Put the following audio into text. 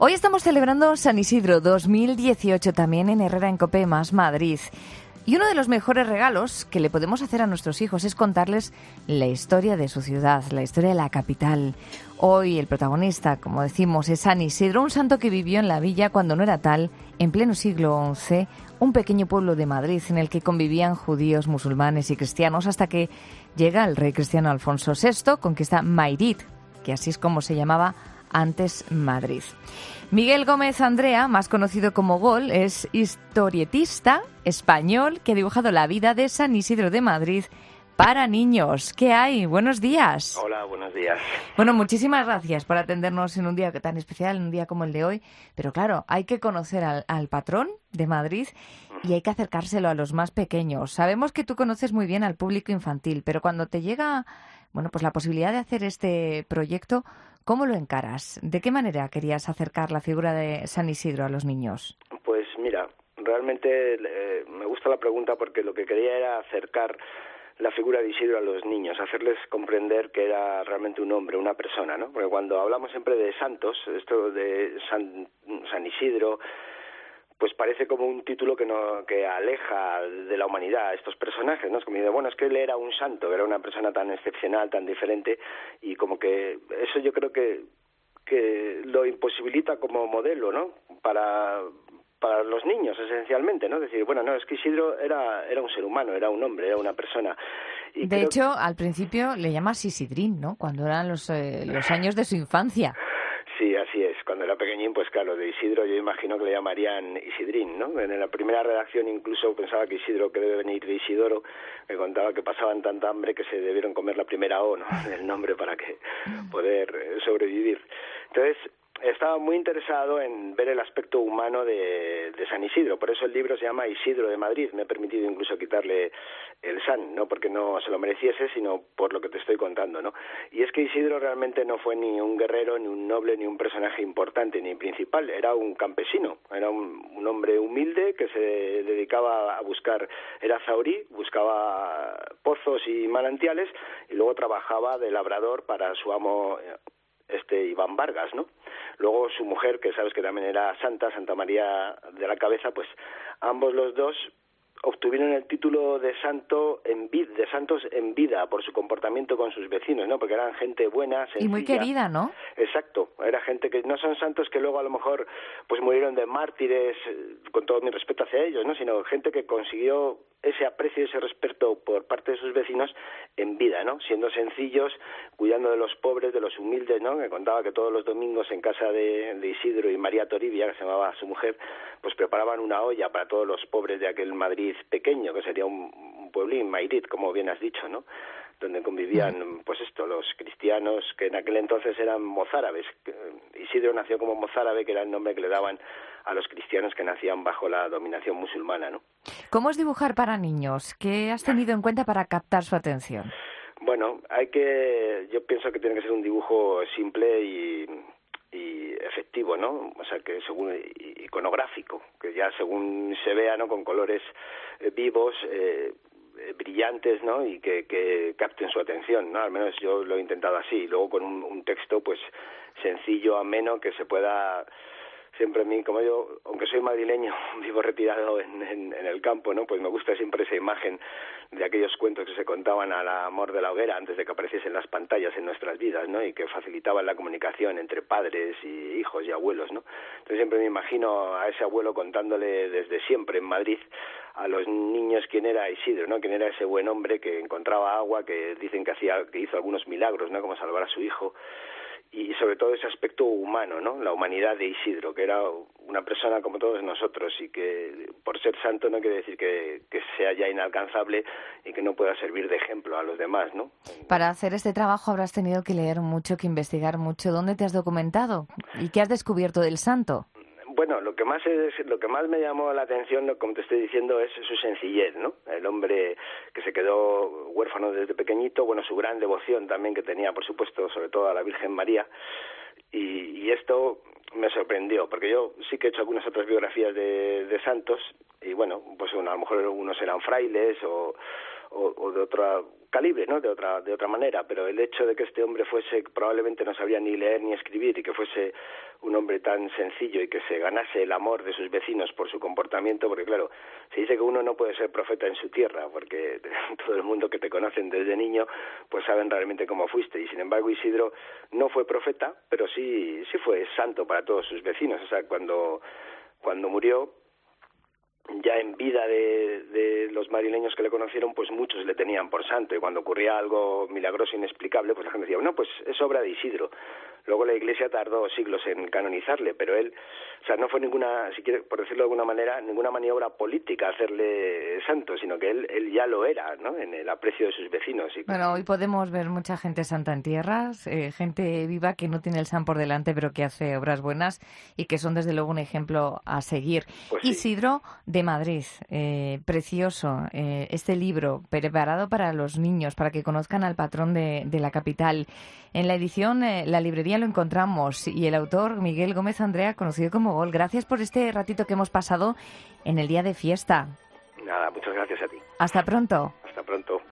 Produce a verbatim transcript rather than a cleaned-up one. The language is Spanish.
Hoy estamos celebrando San Isidro dos mil dieciocho también en Herrera en Cope más Madrid. Y uno de los mejores regalos que le podemos hacer a nuestros hijos es contarles la historia de su ciudad, la historia de la capital. Hoy el protagonista, como decimos, es San Isidro, un santo que vivió en la villa cuando no era tal, en pleno siglo once, un pequeño pueblo de Madrid en el que convivían judíos, musulmanes y cristianos hasta que llega el rey cristiano Alfonso sexto, conquista Mairit, que así es como se llamaba antes Madrid. Miguel Gómez Andrea, más conocido como Gol, es historietista español que ha dibujado la vida de San Isidro de Madrid para niños. ¿Qué hay? Buenos días. Hola, buenos días. Bueno, muchísimas gracias por atendernos en un día tan especial, en un día como el de hoy. Pero claro, hay que conocer al, al patrón de Madrid y hay que acercárselo a los más pequeños. Sabemos que tú conoces muy bien al público infantil, pero cuando te llega, bueno, pues la posibilidad de hacer este proyecto, ¿cómo lo encaras? ¿De qué manera querías acercar la figura de San Isidro a los niños? Pues mira, realmente eh, me gusta la pregunta porque lo que quería era acercar la figura de Isidro a los niños, hacerles comprender que era realmente un hombre, una persona, ¿no? Porque cuando hablamos siempre de santos, esto de San, San Isidro, pues parece como un título que no que aleja de la humanidad a estos personajes, ¿no? Es como, bueno, es que él era un santo, era una persona tan excepcional, tan diferente, y como que eso yo creo que que lo imposibilita como modelo, ¿no? Para para los niños, esencialmente, ¿no? Decir, bueno, no, es que Isidro era era un ser humano, era un hombre, era una persona. Y de hecho, que... al principio le llamas Isidrín, ¿no? Cuando eran los, eh, los años de su infancia. Sí, así es. Cuando era pequeñín, pues claro, de Isidro yo imagino que le llamarían Isidrín, ¿no? En la primera redacción incluso pensaba que Isidro, que debe venir de Isidoro, me contaba que pasaban tanta hambre que se debieron comer la primera O, ¿no? El nombre para que poder sobrevivir. Entonces, estaba muy interesado en ver el aspecto humano de, de San Isidro, por eso el libro se llama Isidro de Madrid. Me he permitido incluso quitarle el San, no porque no se lo mereciese, sino por lo que te estoy contando, ¿no? Y es que Isidro realmente no fue ni un guerrero, ni un noble, ni un personaje importante, ni principal, era un campesino, era un, un hombre humilde que se dedicaba a buscar, era zaurí, buscaba pozos y manantiales, y luego trabajaba de labrador para su amo, este Iván Vargas, ¿no? Luego su mujer, que sabes que también era santa, Santa María de la Cabeza, pues ambos los dos obtuvieron el título de santo en vida, de santos en vida por su comportamiento con sus vecinos, ¿no? Porque eran gente buena, sencilla. Y muy querida, ¿no? Exacto, era gente que no son santos que luego a lo mejor pues murieron de mártires, con todo mi respeto hacia ellos, ¿no? Sino gente que consiguió ese aprecio, ese respeto por parte de sus vecinos en vida, ¿no? Siendo sencillos, cuidando de los pobres, de los humildes, ¿no? Me contaba que todos los domingos en casa de, de Isidro y María Toribia, que se llamaba su mujer, pues preparaban una olla para todos los pobres de aquel Madrid pequeño, que sería un, un pueblín, Mairit, como bien has dicho, ¿no? Donde convivían, pues esto, los cristianos, que en aquel entonces eran mozárabes. Isidro nació como mozárabe, que era el nombre que le daban a los cristianos que nacían bajo la dominación musulmana, ¿no? ¿Cómo es dibujar para niños? ¿Qué has tenido en cuenta para captar su atención? Bueno, hay que, yo pienso que tiene que ser un dibujo simple y, y efectivo, ¿no? O sea, que según iconográfico, que ya según se vea, ¿no? Con colores eh, vivos, eh, brillantes, ¿no? Y que, que capten su atención, ¿no? Al menos yo lo he intentado así. Luego con un, un texto, pues, sencillo, ameno, que se pueda... Siempre a mí, como yo, aunque soy madrileño, vivo retirado en, en, en el campo, ¿no? Pues me gusta siempre esa imagen de aquellos cuentos que se contaban al amor de la hoguera antes de que apareciesen las pantallas en nuestras vidas, ¿no? Y que facilitaban la comunicación entre padres y hijos y abuelos, ¿no? Entonces siempre me imagino a ese abuelo contándole desde siempre en Madrid a los niños quién era Isidro, ¿no? Quién era ese buen hombre que encontraba agua, que dicen que hacía, que hizo algunos milagros, ¿no? Como salvar a su hijo. Y sobre todo ese aspecto humano, ¿no? La humanidad de Isidro, que era una persona como todos nosotros y que por ser santo no quiere decir que, que sea ya inalcanzable y que no pueda servir de ejemplo a los demás, ¿no? Para hacer este trabajo habrás tenido que leer mucho, que investigar mucho. ¿Dónde te has documentado? ¿Y qué has descubierto del santo? Bueno, lo que más es, lo que más me llamó la atención, como te estoy diciendo, es su sencillez, ¿no? El hombre que se quedó huérfano desde pequeñito, bueno, su gran devoción también que tenía, por supuesto, sobre todo a la Virgen María, y, y esto me sorprendió, porque yo sí que he hecho algunas otras biografías de, de santos, y bueno, pues bueno, a lo mejor unos eran frailes o o, o de otra calibre, ¿no? De otra de otra manera, pero el hecho de que este hombre fuese, probablemente no sabía ni leer ni escribir, y que fuese un hombre tan sencillo y que se ganase el amor de sus vecinos por su comportamiento, porque claro, se dice que uno no puede ser profeta en su tierra, porque todo el mundo que te conocen desde niño, pues saben realmente cómo fuiste, y sin embargo Isidro no fue profeta, pero sí sí fue santo para todos sus vecinos. O sea, cuando cuando murió, ya en vida de, de los madrileños que le conocieron, pues muchos le tenían por santo, y cuando ocurría algo milagroso, inexplicable, pues la gente decía, no, pues es obra de Isidro. Luego la Iglesia tardó siglos en canonizarle, pero él, o sea, no fue ninguna, si quiere, por decirlo de alguna manera, ninguna maniobra política hacerle santo, sino que él él ya lo era, ¿no?, en el aprecio de sus vecinos. Y bueno, hoy podemos ver mucha gente santa en tierras, eh, gente viva que no tiene el san por delante, pero que hace obras buenas y que son desde luego un ejemplo a seguir. Pues sí. Isidro de Madrid, eh, precioso, eh, este libro preparado para los niños, para que conozcan al patrón de, de la capital. En la edición, eh, la librería lo encontramos, y el autor Miguel Gómez Andrea, conocido como Gol. Gracias por este ratito que hemos pasado en el día de fiesta. Nada, muchas gracias a ti. Hasta pronto. Hasta pronto.